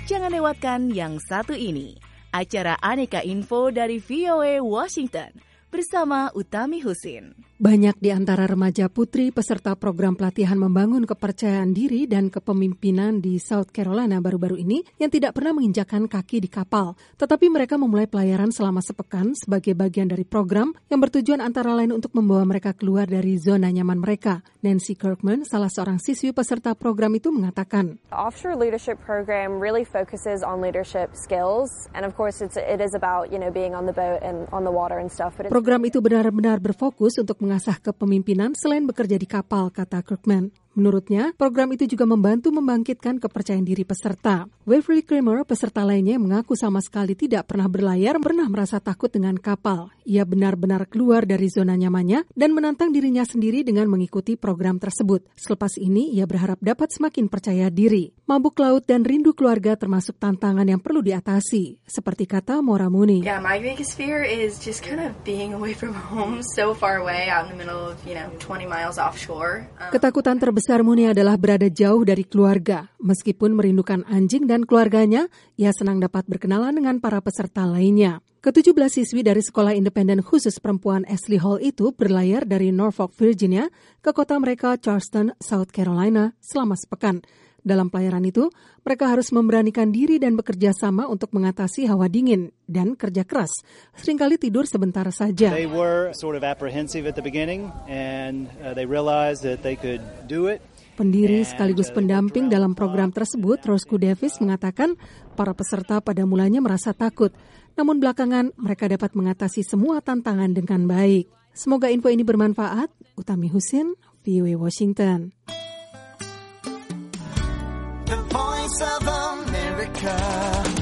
Jangan lewatkan yang satu ini, acara Aneka Info dari VOA Washington bersama Utami Husin. Banyak di antara remaja putri peserta program pelatihan membangun kepercayaan diri dan kepemimpinan di South Carolina baru-baru ini yang tidak pernah menginjakkan kaki di kapal. Tetapi mereka memulai pelayaran selama sepekan sebagai bagian dari program yang bertujuan antara lain untuk membawa mereka keluar dari zona nyaman mereka. Nancy Kirkman, salah seorang siswi peserta program itu mengatakan, The Offshore Leadership Program really focuses on leadership skills, and of course it is about, being on the boat and on the water and stuff. Program itu benar-benar berfokus untuk mengasah kepemimpinan selain bekerja di kapal, kata Kirkman. Menurutnya, program itu juga membantu membangkitkan kepercayaan diri peserta. Waverly Kramer, peserta lainnya yang mengaku sama sekali tidak pernah berlayar, pernah merasa takut dengan kapal. Ia benar-benar keluar dari zona nyamannya dan menantang dirinya sendiri dengan mengikuti program tersebut. Selepas ini, ia berharap dapat semakin percaya diri. Mabuk laut dan rindu keluarga termasuk tantangan yang perlu diatasi, seperti kata Maura Mooney. Yeah, my biggest fear is just kind of being away from home, so far away, out in the middle of, 20 miles offshore. Ketakutan terbesar Mooney adalah berada jauh dari keluarga. Meskipun merindukan anjing dan keluarganya, ia senang dapat berkenalan dengan para peserta lainnya. Ke-17 siswi dari sekolah independen khusus perempuan Ashley Hall itu berlayar dari Norfolk, Virginia, ke kota mereka Charleston, South Carolina, selama sepekan. Dalam pelayaran itu, mereka harus memberanikan diri dan bekerja sama untuk mengatasi hawa dingin dan kerja keras. Seringkali tidur sebentar saja. They were sort of apprehensive at the beginning and they realized that they could do it. Pendiri sekaligus pendamping dalam program tersebut, Roscoe Davis, mengatakan para peserta pada mulanya merasa takut. Namun belakangan mereka dapat mengatasi semua tantangan dengan baik. Semoga info ini bermanfaat. Utami Husin, VOA Washington. The Voice of America.